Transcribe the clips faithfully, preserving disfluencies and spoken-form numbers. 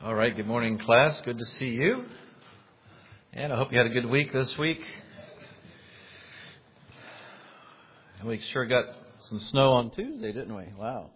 All right, good morning, class. Good to see you. And I hope you had a good week this week. And we sure got some snow on Tuesday, didn't we? Wow.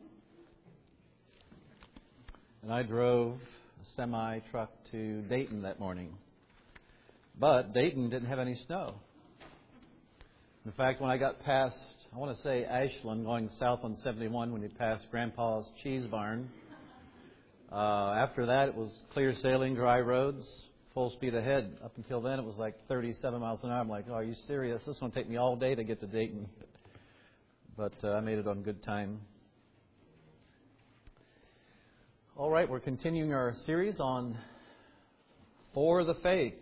And I drove a semi-truck to Dayton that morning. But Dayton didn't have any snow. In fact, when I got past, I want to say Ashland, going south on seventy-one, when you passed Grandpa's Cheese Barn, Uh, after that, it was clear sailing, dry roads, full speed ahead. Up until then, it was like thirty-seven miles an hour. I'm like, oh, are you serious? This is going to take me all day to get to Dayton. But uh, I made it on good time. All right, we're continuing our series on For the Faith.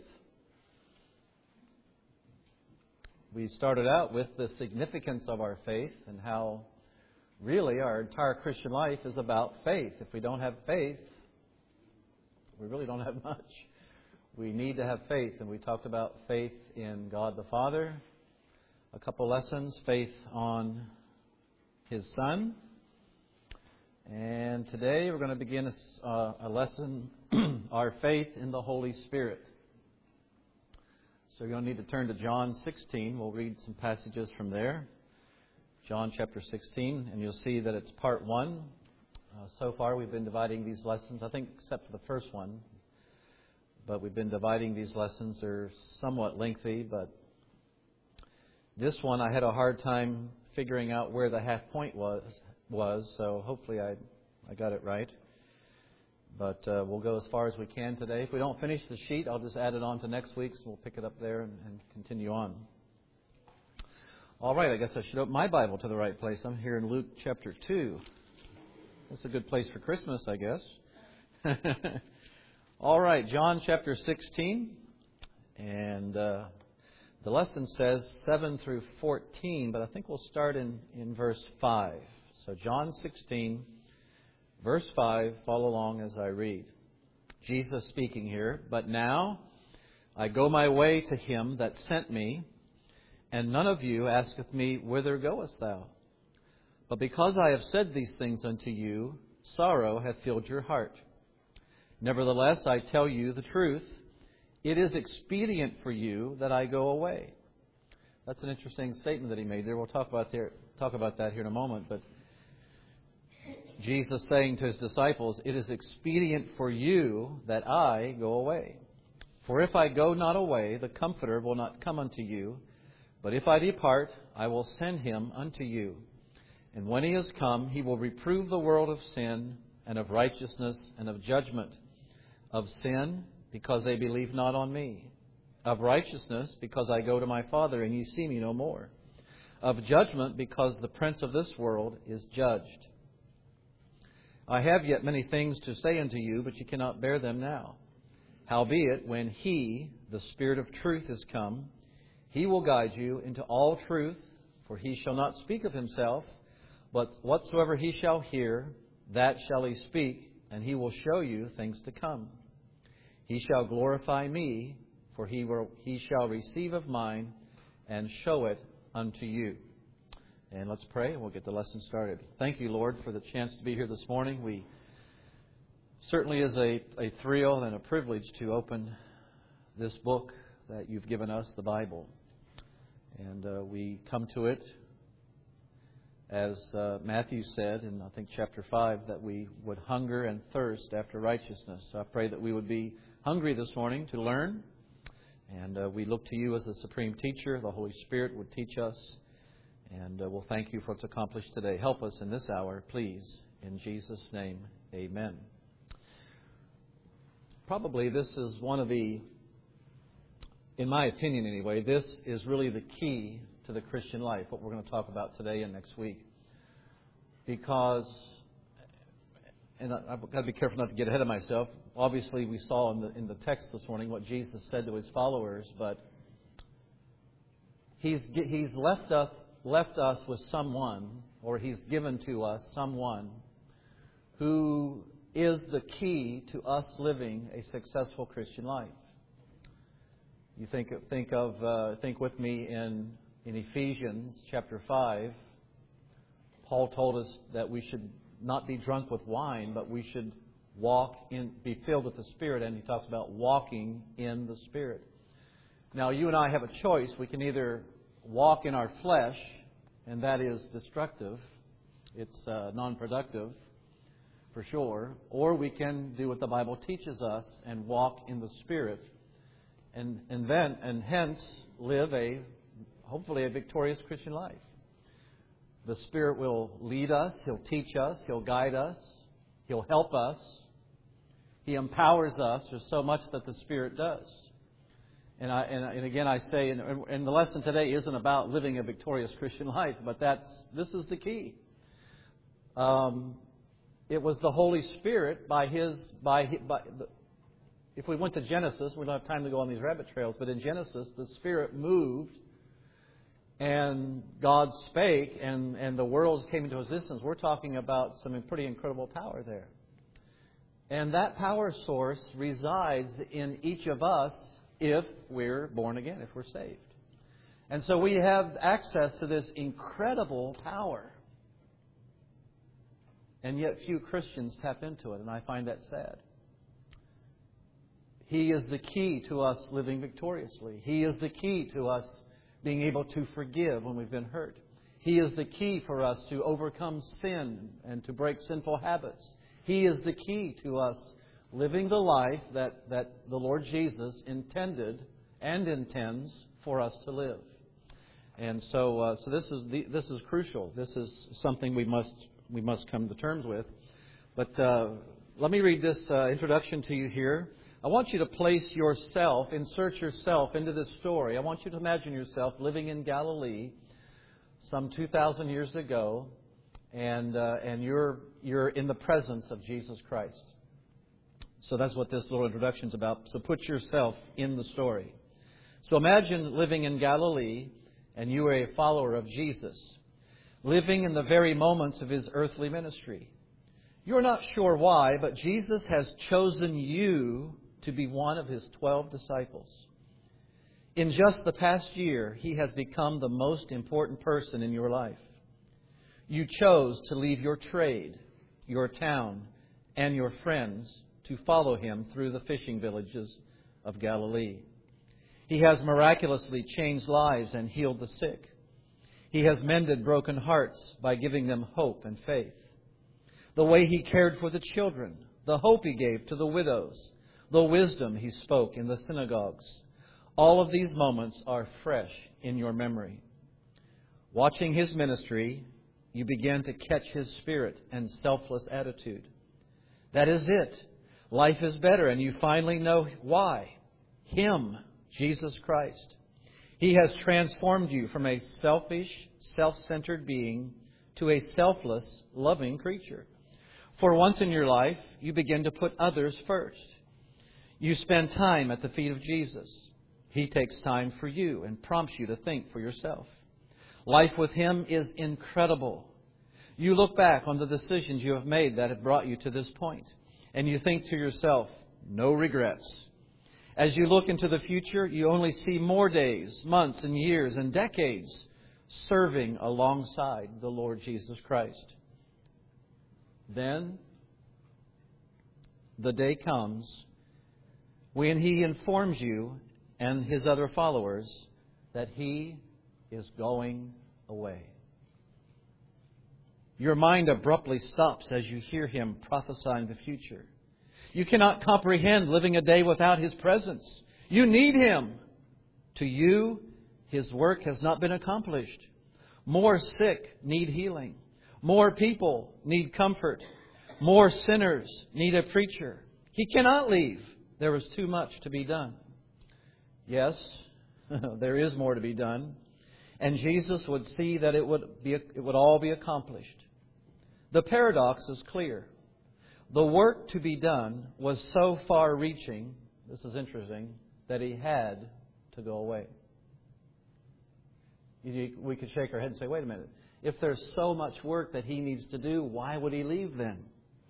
We started out with the significance of our faith and how really, our entire Christian life is about faith. If we don't have faith, we really don't have much. We need to have faith. And we talked about faith in God the Father, a couple lessons, faith on His Son. And today we're going to begin a, uh, a lesson, our faith in the Holy Spirit. So you're going to need to turn to John sixteen. We'll read some passages from there. John chapter sixteen, and you'll see that it's part one. Uh, so far we've been dividing these lessons, I think except for the first one. But we've been dividing these lessons. They're somewhat lengthy, but this one I had a hard time figuring out where the half point was, was so hopefully I, I got it right. But uh, we'll go as far as we can today. If we don't finish the sheet, I'll just add it on to next week's, and we'll pick it up there and, and continue on. All right, I guess I should open my Bible to the right place. I'm here in Luke chapter two. That's a good place for Christmas, I guess. All right, John chapter sixteen. And uh, the lesson says seven through fourteen, but I think we'll start in, in verse five. So John sixteen, verse five, follow along as I read. Jesus speaking here, "But now I go my way to Him that sent me, and none of you asketh me, Whither goest thou? But because I have said these things unto you, sorrow hath filled your heart. Nevertheless, I tell you the truth, it is expedient for you that I go away." That's an interesting statement that He made there. We'll talk about there, talk about that here in a moment. But Jesus saying to His disciples, "It is expedient for you that I go away. For if I go not away, the Comforter will not come unto you. But if I depart, I will send Him unto you. And when He is come, He will reprove the world of sin, and of righteousness, and of judgment. Of sin, because they believe not on me. Of righteousness, because I go to my Father, and ye see me no more. Of judgment, because the prince of this world is judged. I have yet many things to say unto you, but ye cannot bear them now. Howbeit, when He, the Spirit of truth, is come, He will guide you into all truth, for He shall not speak of Himself, but whatsoever He shall hear, that shall He speak, and He will show you things to come. He shall glorify me, for He will, He shall receive of mine, and show it unto you." And let's pray, and we'll get the lesson started. Thank you, Lord, for the chance to be here this morning. We certainly is a, a thrill and a privilege to open this book that You've given us, the Bible. And uh, we come to it, as uh, Matthew said in, I think, chapter five, that we would hunger and thirst after righteousness. So I pray that we would be hungry this morning to learn. And uh, we look to You as the supreme teacher. The Holy Spirit would teach us. And uh, we'll thank You for what's accomplished today. Help us in this hour, please. In Jesus' name, amen. Probably this is one of the, in my opinion anyway, this is really the key to the Christian life, what we're going to talk about today and next week. Because, and I've got to be careful not to get ahead of myself, obviously we saw in the, in the text this morning what Jesus said to His followers, but He's, he's left, us, left us with someone, or He's given to us someone who is the key to us living a successful Christian life. You think think of uh, think with me in in Ephesians chapter five. Paul told us that we should not be drunk with wine, but we should walk in, be filled with the Spirit, and he talks about walking in the Spirit. Now, you and I have a choice. We can either walk in our flesh, and that is destructive. It's uh, non-productive, for sure. Or we can do what the Bible teaches us and walk in the Spirit, and and then and hence live a hopefully a victorious Christian life. The Spirit will lead us. He'll teach us. He'll guide us. He'll help us. He empowers us. There's so much that the Spirit does. And, I, and, and again, I say, and, and the lesson today isn't about living a victorious Christian life, but that's this is the key. Um, it was the Holy Spirit by His by, by the, if we went to Genesis, we don't have time to go on these rabbit trails, but in Genesis, the Spirit moved. And God spake, and, and the worlds came into existence. We're talking about some pretty incredible power there. And that power source resides in each of us if we're born again, if we're saved. And so we have access to this incredible power. And yet few Christians tap into it, and I find that sad. He is the key to us living victoriously. He is the key to us being able to forgive when we've been hurt. He is the key for us to overcome sin and to break sinful habits. He is the key to us living the life that, that the Lord Jesus intended and intends for us to live. And so, uh, so this is the, this is crucial. This is something we must we must come to terms with. But uh, let me read this uh, introduction to you here. I want you to place yourself, insert yourself into this story. I want you to imagine yourself living in Galilee some two thousand years ago, and uh, and you're you're in the presence of Jesus Christ. So that's what this little introduction is about. So put yourself in the story. So imagine living in Galilee, and you are a follower of Jesus, living in the very moments of His earthly ministry. You're not sure why, but Jesus has chosen you to be one of His twelve disciples. In just the past year, He has become the most important person in your life. You chose to leave your trade, your town, and your friends to follow Him through the fishing villages of Galilee. He has miraculously changed lives and healed the sick. He has mended broken hearts by giving them hope and faith. The way He cared for the children, the hope He gave to the widows, the wisdom He spoke in the synagogues. All of these moments are fresh in your memory. Watching His ministry, you began to catch His spirit and selfless attitude. That is it. Life is better, and you finally know why. Him, Jesus Christ. He has transformed you from a selfish, self-centered being to a selfless, loving creature. For once in your life, you begin to put others first. You spend time at the feet of Jesus. He takes time for you and prompts you to think for yourself. Life with Him is incredible. You look back on the decisions you have made that have brought you to this point, and you think to yourself, no regrets. As you look into the future, you only see more days, months, and years, and decades serving alongside the Lord Jesus Christ. Then the day comes when He informs you and His other followers that He is going away. Your mind abruptly stops as you hear Him prophesying the future. You cannot comprehend living a day without His presence. You need Him. To you, His work has not been accomplished. More sick need healing. More people need comfort. More sinners need a preacher. He cannot leave. There is too much to be done. Yes, there is more to be done. And Jesus would see that it would be, it would all be accomplished. The paradox is clear. The work to be done was so far-reaching, this is interesting, that He had to go away. We could shake our head and say, wait a minute. If there's so much work that He needs to do, why would He leave then?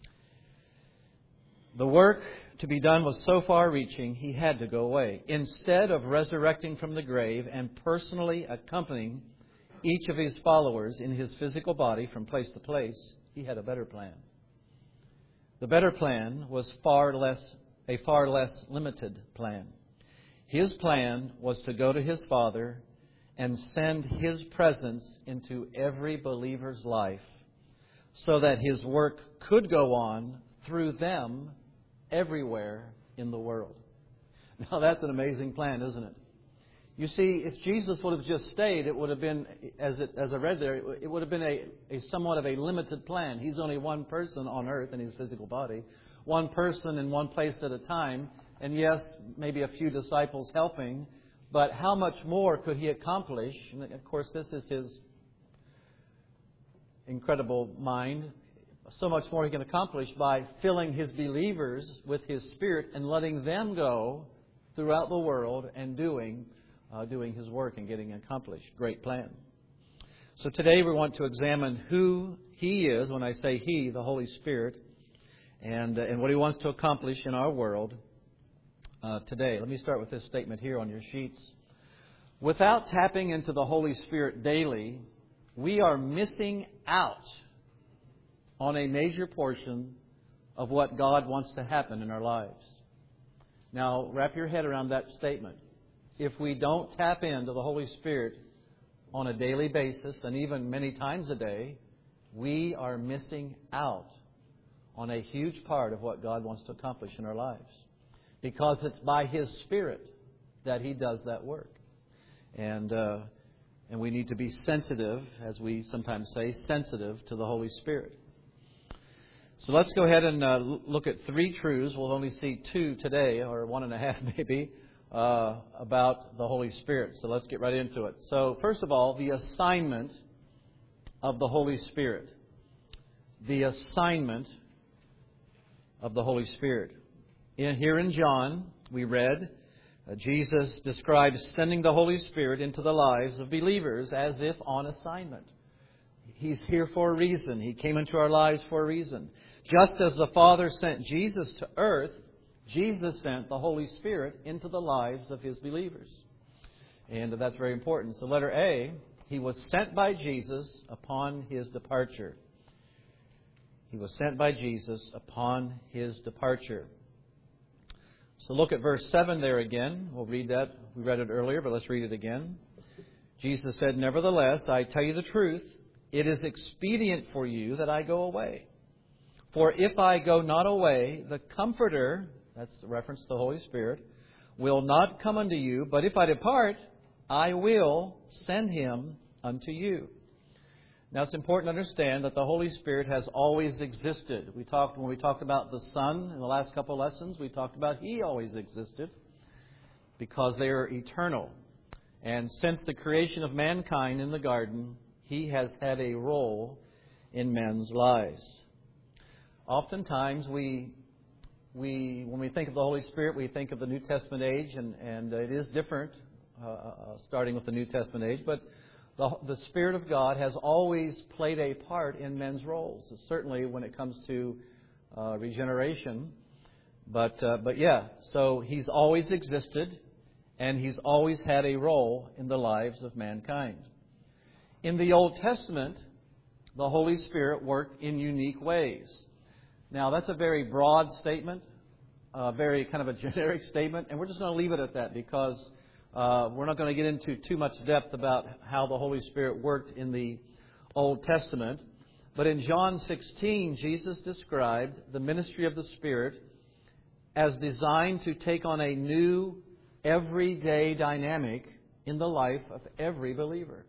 The work to be done was so far-reaching, He had to go away. Instead of resurrecting from the grave and personally accompanying each of His followers in His physical body from place to place, He had a better plan. The better plan was far less, a far less limited plan. His plan was to go to His Father and send His presence into every believer's life so that His work could go on through them everywhere in the world. Now that's an amazing plan, isn't it? You see, if Jesus would have just stayed, it would have been, as it, as I read there, it would have been a, a somewhat of a limited plan. He's only one person on earth in His physical body, one person in one place at a time, and yes, maybe a few disciples helping, but how much more could He accomplish? And of course, this is His incredible mind. So much more He can accomplish by filling His believers with His Spirit and letting them go throughout the world and doing Uh, doing His work and getting accomplished. Great plan. So today we want to examine who He is. When I say He, the Holy Spirit, and uh, and what He wants to accomplish in our world uh, today. Let me start with this statement here on your sheets. Without tapping into the Holy Spirit daily, we are missing out on a major portion of what God wants to happen in our lives. Now, wrap your head around that statement. If we don't tap into the Holy Spirit on a daily basis, and even many times a day, we are missing out on a huge part of what God wants to accomplish in our lives. Because it's by His Spirit that He does that work. And uh, and we need to be sensitive, as we sometimes say, sensitive to the Holy Spirit. So let's go ahead and uh, look at three truths. We'll only see two today, or one and a half maybe, Uh, about the Holy Spirit. So let's get right into it. So first of all, the assignment of the Holy Spirit. The assignment of the Holy Spirit. In, here in John, we read, uh, Jesus describes sending the Holy Spirit into the lives of believers as if on assignment. He's here for a reason. He came into our lives for a reason. Just as the Father sent Jesus to earth, Jesus sent the Holy Spirit into the lives of His believers. And that's very important. So letter A, He was sent by Jesus upon His departure. He was sent by Jesus upon His departure. So look at verse seven there again. We'll read that. We read it earlier, but let's read it again. Jesus said, "Nevertheless, I tell you the truth, it is expedient for you that I go away. For if I go not away, the Comforter," that's the reference to the Holy Spirit, "will not come unto you. But if I depart, I will send Him unto you." Now it's important to understand that the Holy Spirit has always existed. We talked when we talked about the Son in the last couple of lessons, we talked about He always existed because they are eternal. And since the creation of mankind in the garden, He has had a role in men's lives. Oftentimes we We, when we think of the Holy Spirit, we think of the New Testament age, and, and it is different, uh, uh, starting with the New Testament age. But the, the Spirit of God has always played a part in men's roles, certainly when it comes to uh, regeneration. But, uh, but yeah, so He's always existed, and He's always had a role in the lives of mankind. In the Old Testament, the Holy Spirit worked in unique ways. Now, that's a very broad statement, a very kind of a generic statement, and we're just going to leave it at that because uh, we're not going to get into too much depth about how the Holy Spirit worked in the Old Testament. But in John sixteen, Jesus described the ministry of the Spirit as designed to take on a new, everyday dynamic in the life of every believer.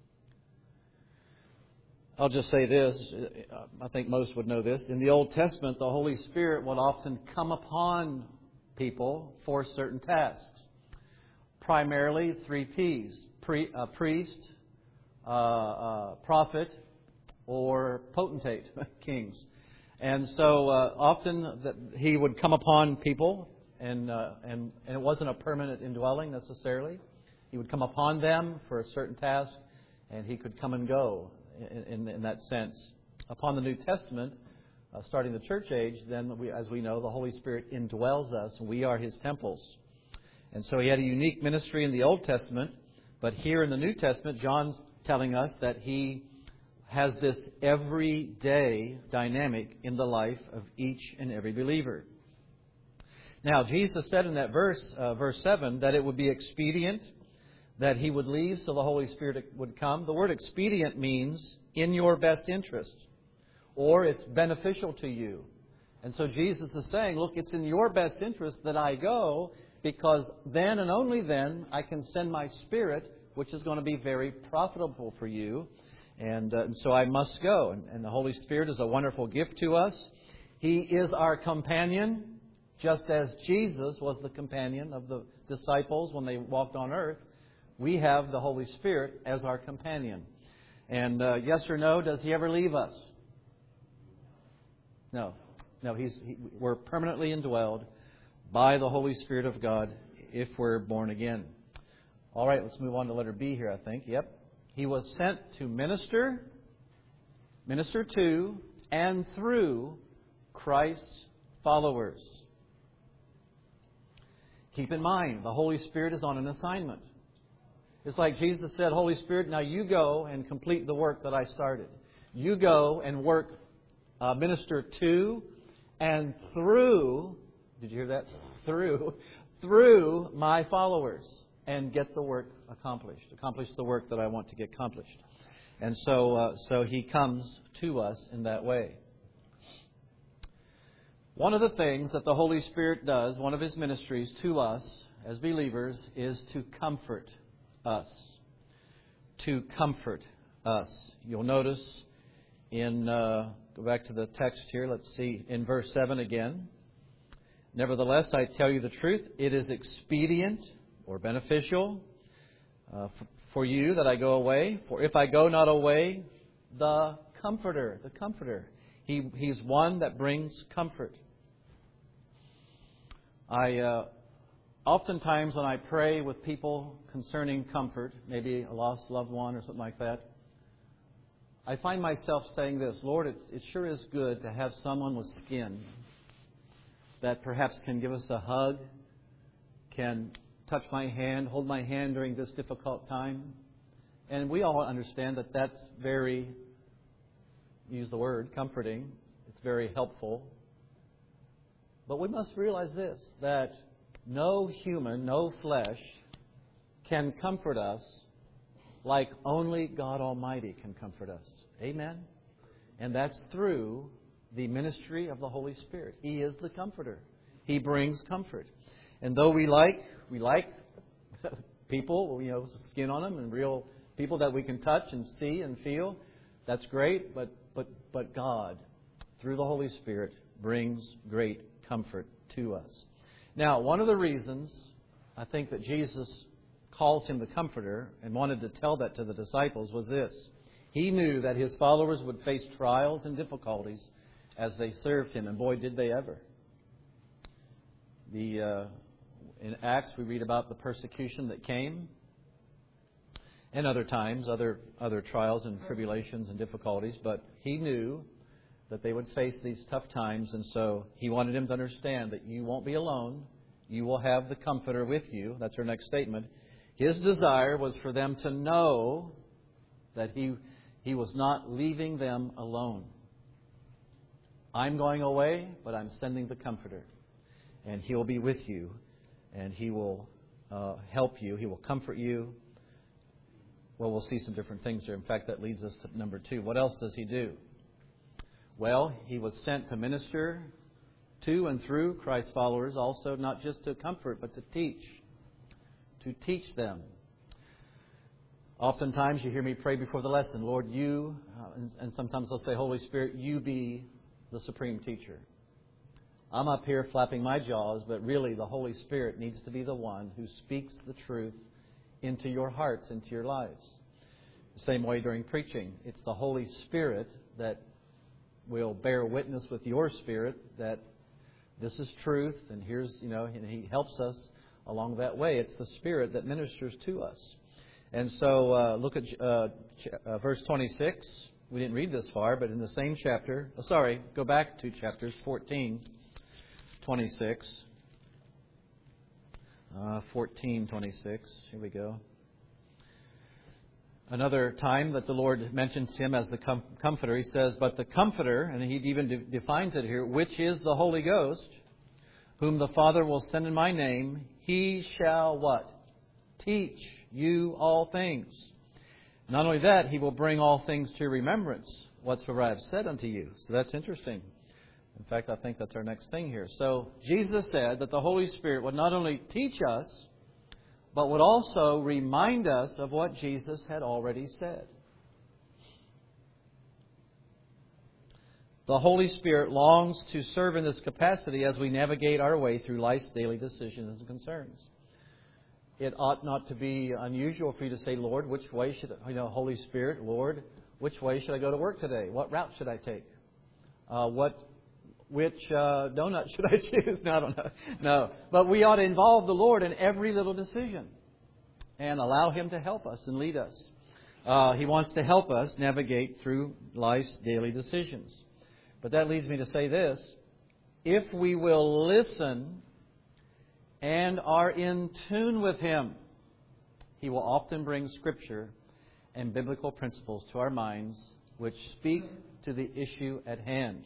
I'll just say this. I think most would know this. In the Old Testament, the Holy Spirit would often come upon people for certain tasks. Primarily three P's. Pre, uh, priest, uh, uh, prophet, or potentate, kings. And so uh, often that He would come upon people, and, uh, and, and it wasn't a permanent indwelling necessarily. He would come upon them for a certain task, and He could come and go. In, in, in that sense. Upon the New Testament, uh, starting the church age, then we, as we know, the Holy Spirit indwells us. We are His temples. And so He had a unique ministry in the Old Testament, but here in the New Testament, John's telling us that He has this everyday dynamic in the life of each and every believer. Now, Jesus said in that verse, uh, verse seven, that it would be expedient that He would leave so the Holy Spirit would come. The word expedient means in your best interest, or it's beneficial to you. And so Jesus is saying, look, it's in your best interest that I go, because then and only then I can send my Spirit, which is going to be very profitable for you. And, uh, and so I must go. And, and the Holy Spirit is a wonderful gift to us. He is our companion, just as Jesus was the companion of the disciples when they walked on earth. We have the Holy Spirit as our companion. And uh, yes or no, does He ever leave us? No. No, he's, he, we're permanently indwelled by the Holy Spirit of God if we're born again. All right, let's move on to letter B here, I think. Yep. He was sent to minister, minister to, and through Christ's followers. Keep in mind, the Holy Spirit is on an assignment. It's like Jesus said, Holy Spirit, now you go and complete the work that I started. You go and work, uh, minister to and through, did you hear that? Through, through my followers, and get the work accomplished. Accomplish the work that I want to get accomplished. And so, uh, so He comes to us in that way. One of the things that the Holy Spirit does, one of His ministries to us as believers, is to comfort us. To comfort us. You'll notice in, uh, go back to the text here, let's see, in verse seven again. Nevertheless, I tell you the truth, it is expedient or beneficial uh, for, for you that I go away. For if I go not away, the Comforter, the Comforter, he, He's one that brings comfort. I uh, oftentimes when I pray with people concerning comfort, maybe a lost loved one or something like that, I find myself saying this, Lord, it's, it sure is good to have someone with skin that perhaps can give us a hug, can touch my hand, hold my hand during this difficult time. And we all understand that that's very, use the word, comforting. It's very helpful. But we must realize this, that no human, no flesh can comfort us like only God Almighty can comfort us. Amen? And that's through the ministry of the Holy Spirit. He is the Comforter. He brings comfort. And though we like, we like people, you know, with skin on them and real people that we can touch and see and feel, that's great. But, but, but God, through the Holy Spirit, brings great comfort to us. Now, one of the reasons I think that Jesus calls Him the Comforter and wanted to tell that to the disciples was this. He knew that His followers would face trials and difficulties as they served Him. And boy, did they ever. The uh, in Acts, we read about the persecution that came. And other times, other, other trials and tribulations and difficulties. But He knew that they would face these tough times. And so He wanted them to understand that you won't be alone. You will have the Comforter with you. That's our next statement. His desire was for them to know that He, he was not leaving them alone. I'm going away, but I'm sending the Comforter. And He'll be with you. And He will uh, help you. He will comfort you. Well, we'll see some different things here. In fact, that leads us to number two. What else does He do? Well, He was sent to minister to and through Christ's followers, also not just to comfort, but to teach. To teach them. Oftentimes you hear me pray before the lesson, Lord, you, uh, and, and sometimes I'll say, Holy Spirit, you be the supreme teacher. I'm up here flapping my jaws, but really the Holy Spirit needs to be the one who speaks the truth into your hearts, into your lives. The same way during preaching. It's the Holy Spirit that will bear witness with your spirit that this is truth, and here's, you know, and He helps us along that way. It's the Spirit that ministers to us. And so uh, look at uh, ch- uh, verse twenty-six. We didn't read this far, but in the same chapter, oh, sorry, go back to chapters fourteen, twenty-six. Uh, fourteen, twenty-six. Here we go. Another time that the Lord mentions Him as the com- Comforter, He says, "But the Comforter," and He even de- defines it here, "which is the Holy Ghost, whom the Father will send in My name, He shall" what? "Teach you all things. Not only that, He will bring all things to your remembrance, whatsoever I have said unto you." So that's interesting. In fact, I think that's our next thing here. So Jesus said that the Holy Spirit would not only teach us, but would also remind us of what Jesus had already said. The Holy Spirit longs to serve in this capacity as we navigate our way through life's daily decisions and concerns. It ought not to be unusual for you to say, "Lord, which way should I, you know, Holy Spirit, Lord, which way should I go to work today? What route should I take? Uh, what, which uh, donut should I choose?" No, I don't know. No, but we ought to involve the Lord in every little decision and allow Him to help us and lead us. Uh, he wants to help us navigate through life's daily decisions. But that leads me to say this: if we will listen and are in tune with Him, He will often bring Scripture and biblical principles to our minds which speak to the issue at hand.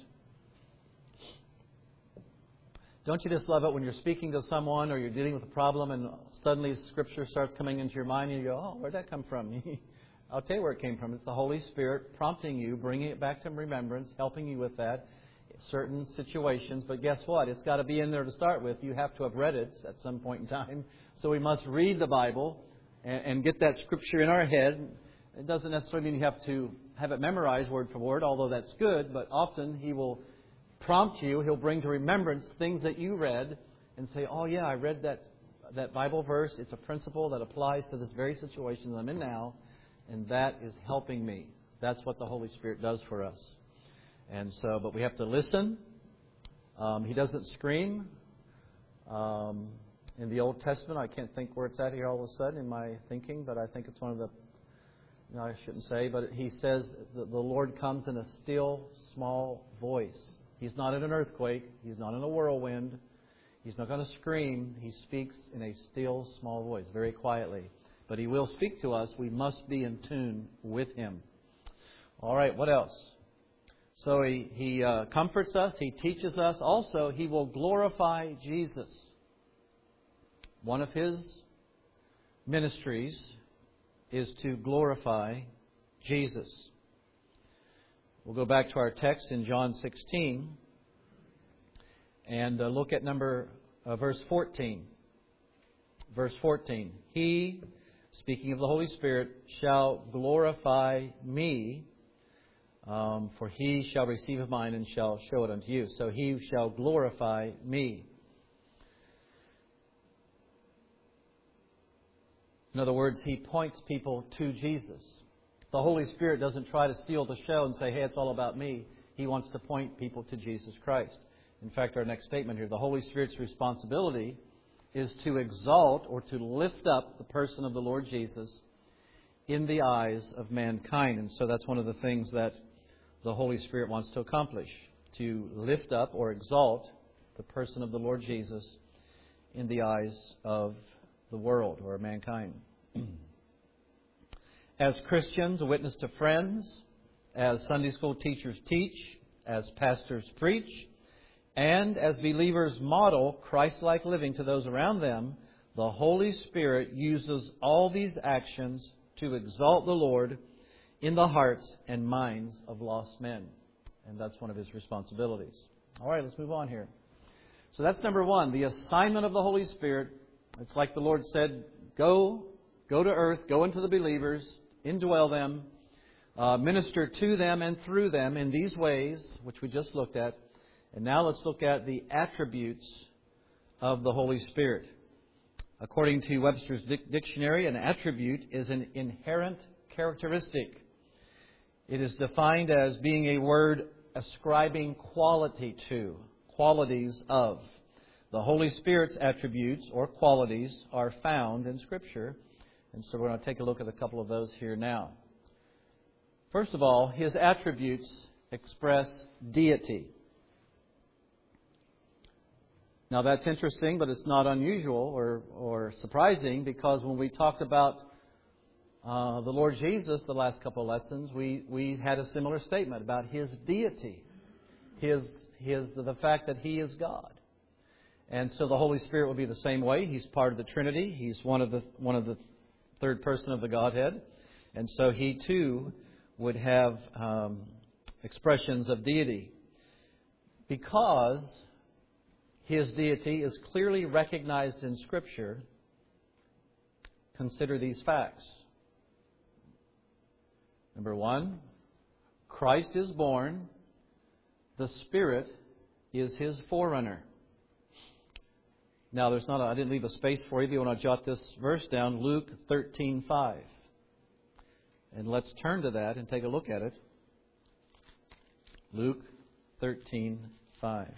Don't you just love it when you're speaking to someone or you're dealing with a problem and suddenly Scripture starts coming into your mind and you go, "Oh, where'd that come from?" I'll tell you where it came from. It's the Holy Spirit prompting you, bringing it back to remembrance, helping you with that. Certain situations, but guess what? It's got to be in there to start with. You have to have read it at some point in time. So we must read the Bible and, and get that Scripture in our head. It doesn't necessarily mean you have to have it memorized word for word, although that's good, but often He will prompt you. He'll bring to remembrance things that you read and say, "Oh yeah, I read that, that Bible verse. It's a principle that applies to this very situation that I'm in now, and that is helping me." That's what the Holy Spirit does for us. And so, but we have to listen. Um, he doesn't scream. Um, in the Old Testament, I can't think where it's at here all of a sudden in my thinking, but I think it's one of the, no, I shouldn't say, but He says that the Lord comes in a still, small voice. He's not in an earthquake. He's not in a whirlwind. He's not going to scream. He speaks in a still, small voice, very quietly. But He will speak to us. We must be in tune with Him. All right, what else? So He, he uh, comforts us. He teaches us. Also, He will glorify Jesus. One of His ministries is to glorify Jesus. We'll go back to our text in John sixteen and uh, look at number uh, verse fourteen. Verse fourteen. "He," speaking of the Holy Spirit, "shall glorify me. Um, for He shall receive of mine and shall show it unto you." So He shall glorify me. In other words, He points people to Jesus. The Holy Spirit doesn't try to steal the show and say, "Hey, it's all about me." He wants to point people to Jesus Christ. In fact, our next statement here, the Holy Spirit's responsibility is to exalt or to lift up the person of the Lord Jesus in the eyes of mankind. And so that's one of the things that the Holy Spirit wants to accomplish, to lift up or exalt the person of the Lord Jesus in the eyes of the world or mankind. As Christians, a witness to friends, as Sunday school teachers teach, as pastors preach, and as believers model Christ-like living to those around them, the Holy Spirit uses all these actions to exalt the Lord in the hearts and minds of lost men. And that's one of His responsibilities. All right, let's move on here. So that's number one, the assignment of the Holy Spirit. It's like the Lord said, go, go to earth, go into the believers, indwell them, uh, minister to them and through them in these ways, which we just looked at. And now let's look at the attributes of the Holy Spirit. According to Webster's Dictionary, an attribute is an inherent characteristic. It is defined as being a word ascribing quality to, qualities of. The Holy Spirit's attributes or qualities are found in Scripture. And so we're going to take a look at a couple of those here now. First of all, His attributes express deity. Now that's interesting, but it's not unusual or, or surprising, because when we talked about uh, the Lord Jesus, the last couple of lessons, we, we had a similar statement about His deity, His His the fact that He is God. And so the Holy Spirit will be the same way. He's part of the Trinity. He's one of the one of the third person of the Godhead. And so He too would have um, expressions of deity. Because His deity is clearly recognized in Scripture, consider these facts. Number one, Christ is born. The Spirit is His forerunner. Now, there's not. A, I didn't leave a space for you. If you want to jot this verse down, Luke thirteen five, and let's turn to that and take a look at it. Luke thirteen five.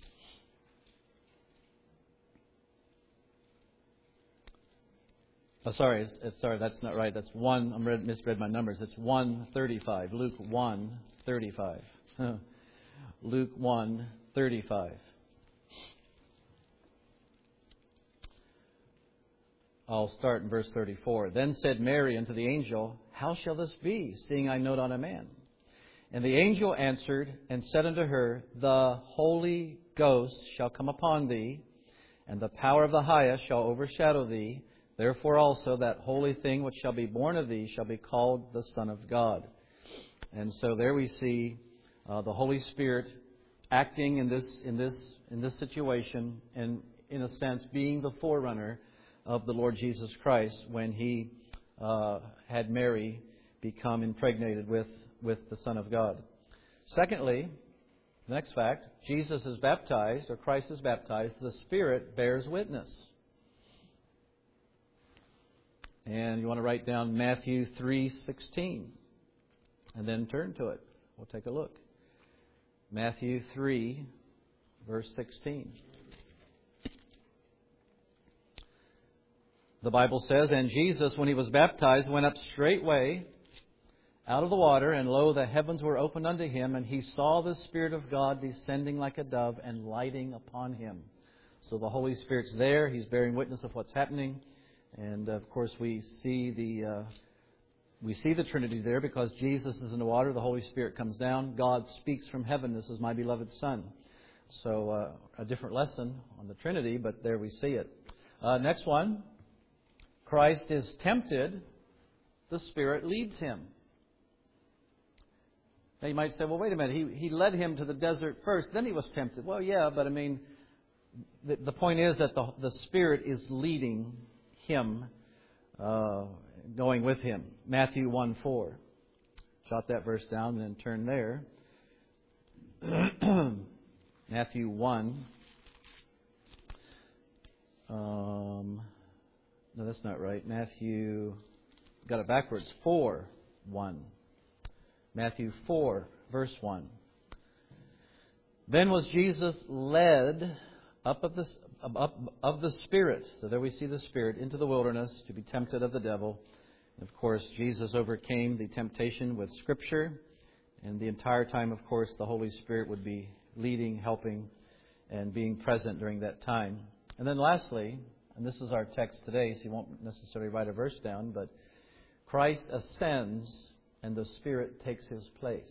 Oh, sorry, it's, it's, sorry, that's not right. That's one. I read, misread my numbers. It's one thirty-five. Luke one thirty-five. Luke one thirty-five. I'll start in verse thirty-four. Then said Mary unto the angel, How shall this be, seeing I know not a man? And the angel answered and said unto her, The Holy Ghost shall come upon thee, and the power of the highest shall overshadow thee. Therefore also that holy thing which shall be born of thee shall be called the Son of God. And so there we see uh, the Holy Spirit acting in this in this in this situation, and in a sense being the forerunner of the Lord Jesus Christ when He uh, had Mary become impregnated with, with the Son of God. Secondly, the next fact, Jesus is baptized, or Christ is baptized, the Spirit bears witness. And you want to write down Matthew three sixteen, and then turn to it. We'll take a look. Matthew three, verse sixteen. The Bible says, And Jesus, when He was baptized, went up straightway out of the water, and lo, the heavens were opened unto Him, and He saw the Spirit of God descending like a dove and lighting upon Him. So the Holy Spirit's there. He's bearing witness of what's happening. And, of course, we see the uh, we see the Trinity there because Jesus is in the water. The Holy Spirit comes down. God speaks from heaven. This is my beloved Son. So uh, a different lesson on the Trinity, but there we see it. Uh, next one. Christ is tempted, the Spirit leads Him. Now you might say, well, wait a minute, He, he led Him to the desert first, then He was tempted. Well, yeah, but I mean, the, the point is that the, the Spirit is leading Him, uh, going with Him. Matthew one four. Jot that verse down and then turn there. Matthew one. Um... No, that's not right. Matthew, got it backwards. four, one. Matthew four, verse one. Then was Jesus led up of the, up of the Spirit. So there we see the Spirit into the wilderness to be tempted of the devil. And of course, Jesus overcame the temptation with Scripture. And the entire time, of course, the Holy Spirit would be leading, helping, and being present during that time. And then lastly, and this is our text today, so you won't necessarily write a verse down, but Christ ascends and the Spirit takes His place.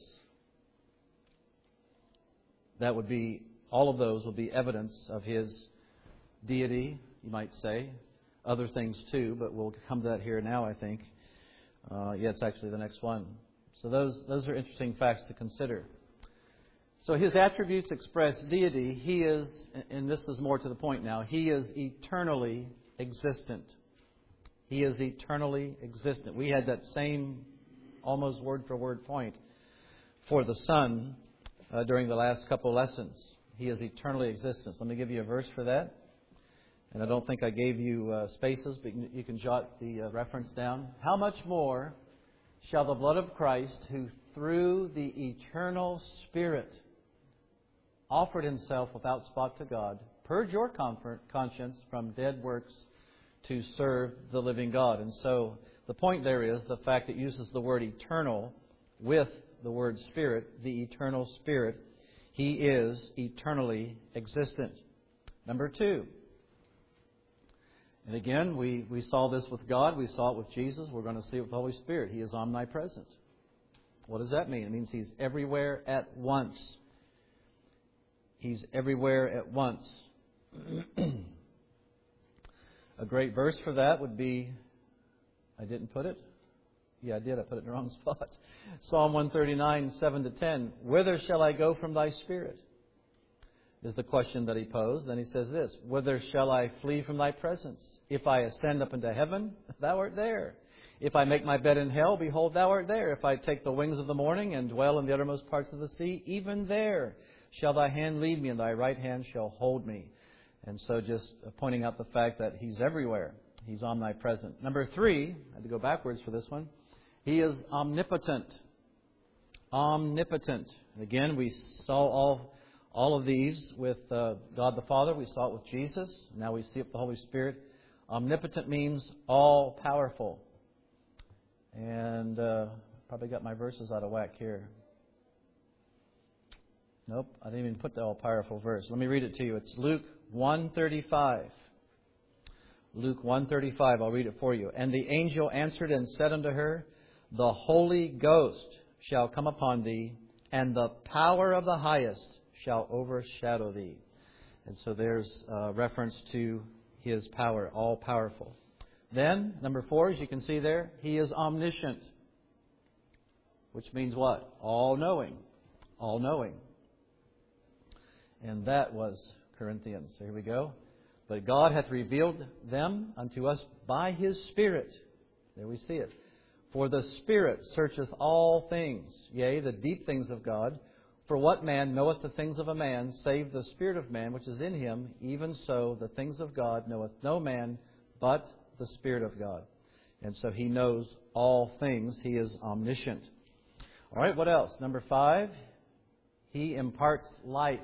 That would be, all of those will be evidence of His deity, you might say. Other things too, but we'll come to that here now, I think. Uh, yeah, it's actually the next one. So those those are interesting facts to consider. So His attributes express deity. He is, and this is more to the point now, He is eternally existent. He is eternally existent. We had that same almost word for word point for the Son uh, during the last couple of lessons. He is eternally existent. Let me give you a verse for that. And I don't think I gave you uh, spaces, but you can jot the uh, reference down. How much more shall the blood of Christ, who through the eternal Spirit offered Himself without spot to God, purge your comfort, conscience from dead works to serve the living God. And so the point there is the fact it uses the word eternal with the word Spirit, the eternal Spirit. He is eternally existent. Number two, And again, we, we saw this with God. We saw it with Jesus. We're going to see it with the Holy Spirit. He is omnipresent. What does that mean? It means He's everywhere at once. He's everywhere at once. A great verse for that would be, I didn't put it? Yeah, I did. I put it in the wrong spot. Psalm one thirty-nine, seven to ten. Whither shall I go from Thy Spirit? Is the question that he posed. Then he says this, whither shall I flee from Thy presence? If I ascend up into heaven, Thou art there. If I make my bed in hell, behold, Thou art there. If I take the wings of the morning and dwell in the uttermost parts of the sea, even there shall Thy hand lead me, and Thy right hand shall hold me. And so just pointing out the fact that He's everywhere. He's omnipresent. Number three, I had to go backwards for this one. He is omnipotent. Omnipotent. And again, we saw all all of these with uh, God the Father. We saw it with Jesus. Now we see it with the Holy Spirit. Omnipotent means all-powerful. And uh, probably got my verses out of whack here. Nope, I didn't even put the all-powerful verse. Let me read it to you. It's Luke one thirty-five. Luke one thirty-five, I'll read it for you. And the angel answered and said unto her, the Holy Ghost shall come upon thee, and the power of the highest shall overshadow thee. And so there's a reference to His power, all-powerful. Then, number four, as you can see there, He is omniscient. Which means what? All-knowing. All-knowing. And that was Corinthians. So here we go. But God hath revealed them unto us by His Spirit. There we see it. For the Spirit searcheth all things, yea, the deep things of God. For what man knoweth the things of a man, save the Spirit of man which is in him? Even so, the things of God knoweth no man but the Spirit of God. And so He knows all things. He is omniscient. All right, what else? Number five, He imparts life.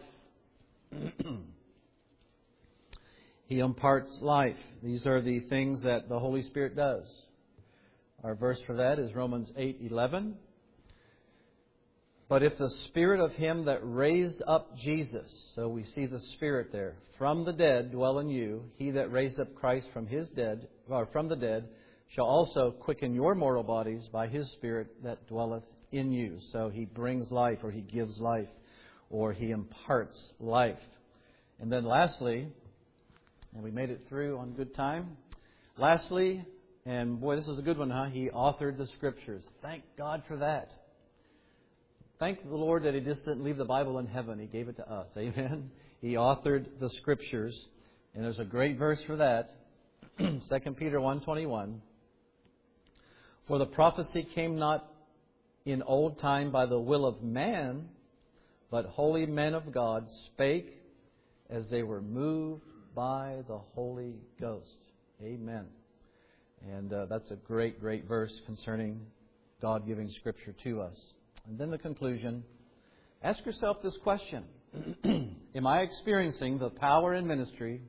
He imparts life. These are the things that the Holy Spirit does. Our verse for that is Romans eight eleven. But if the Spirit of Him that raised up Jesus, so we see the Spirit there, from the dead dwell in you, He that raised up Christ from His dead, or from the dead, shall also quicken your mortal bodies by His Spirit that dwelleth in you. So He brings life, or He gives life, or He imparts life. And then lastly, and we made it through on good time. Lastly, and boy, this is a good one, huh? He authored the Scriptures. Thank God for that. Thank the Lord that He just didn't leave the Bible in heaven. He gave it to us. Amen. He authored the Scriptures. And there's a great verse for that. Second Peter one twenty-one. For the prophecy came not in old time by the will of man, but holy men of God spake as they were moved by the Holy Ghost. Amen. And uh, that's a great, great verse concerning God giving Scripture to us. And then the conclusion. Ask yourself this question. Am I experiencing the power and ministry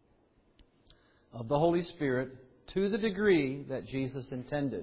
of the Holy Spirit to the degree that Jesus intended?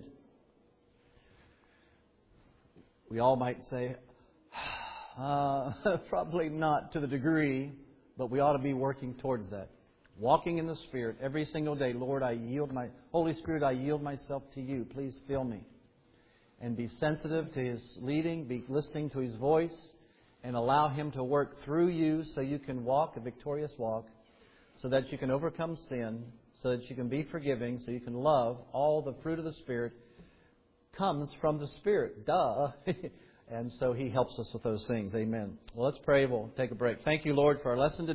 We all might say, uh, probably not to the degree, but we ought to be working towards that. Walking in the Spirit every single day. Lord, I yield my, Holy Spirit, I yield myself to You. Please fill me. And be sensitive to His leading, be listening to His voice, and allow Him to work through you so you can walk a victorious walk, so that you can overcome sin, so that you can be forgiving, so you can love. All the fruit of the Spirit comes from the Spirit. Duh. And so He helps us with those things. Amen. Well, let's pray. We'll take a break. Thank You, Lord, for our lesson today.